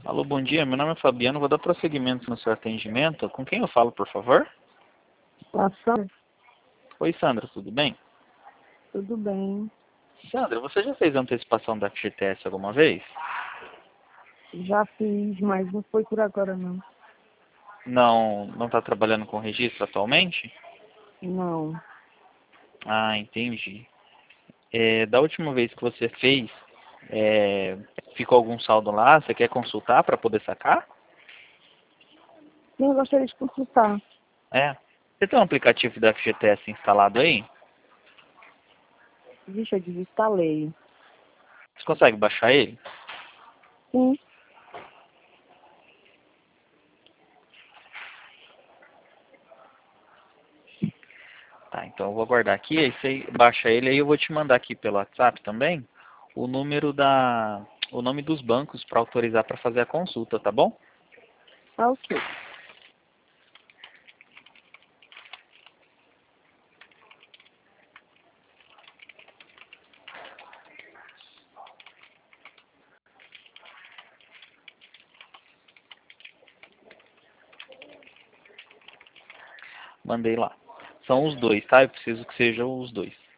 Alô, bom dia. Meu nome é Fabiano. Vou dar prosseguimento no seu atendimento. Com quem eu falo, por favor? Sandra, Oi, Sandra, tudo bem? tudo bem? Sandra, você já fez antecipação da FGTS alguma vez? Já fiz, mas não foi por agora não. Não está trabalhando com registro atualmente? Não. Ah, entendi. Da última vez que você fez, ficou algum saldo lá? Você quer consultar para poder sacar? Sim, eu gostaria de consultar. É. Você tem um aplicativo da FGTS instalado aí? Vixe, eu desinstalei. Você consegue baixar ele? Sim, Tá, então eu vou guardar aqui, aí você baixa ele, aí eu vou te mandar aqui pelo WhatsApp também o o nome dos bancos para autorizar para fazer a consulta, tá bom? tá ok. Mandei lá. São os dois, tá? Eu preciso que sejam os dois.